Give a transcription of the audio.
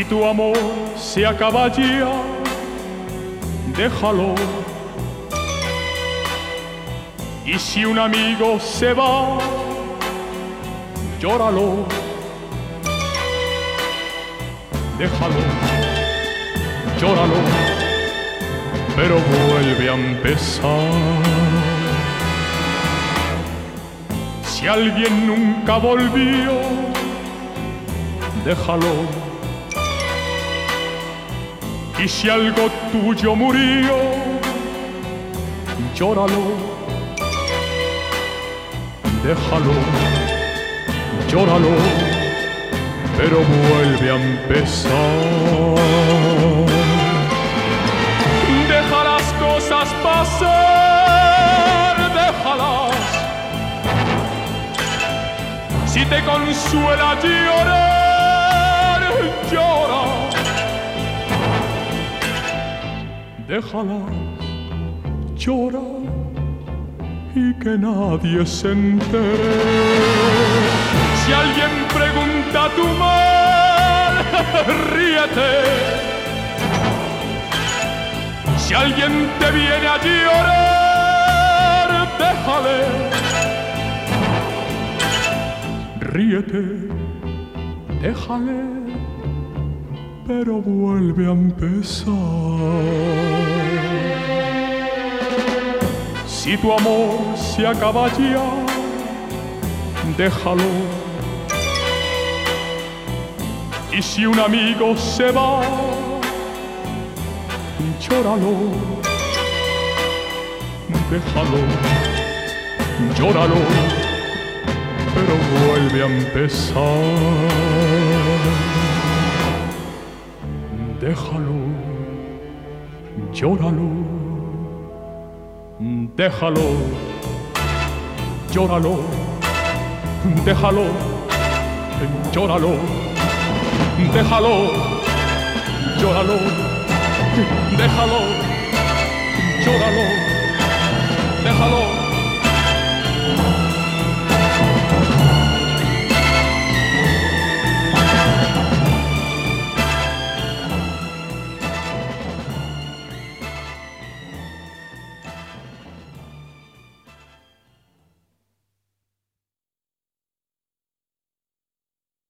tu amor se acaba ya, déjalo. Y si un amigo se va, llóralo. Déjalo, llóralo, pero vuelve a empezar. Si alguien nunca volvió, déjalo. Y si algo tuyo murió, llóralo. Déjalo, llóralo, pero vuelve a empezar. Deja las cosas pasar, déjalas. Si te consuela llorar, llora. Déjalas, llora, y que nadie se entere. Si alguien pregunta tu mal, ríete. Si alguien te viene a llorar, déjale. Ríete, déjale, pero vuelve a empezar. Si tu amor se acaba ya, déjalo. Y si un amigo se va, llóralo. Déjalo, llóralo, pero vuelve a empezar. Déjalo, llóralo. Déjalo, llóralo, déjalo, llóralo, déjalo, llóralo, déjalo, llóralo, déjalo.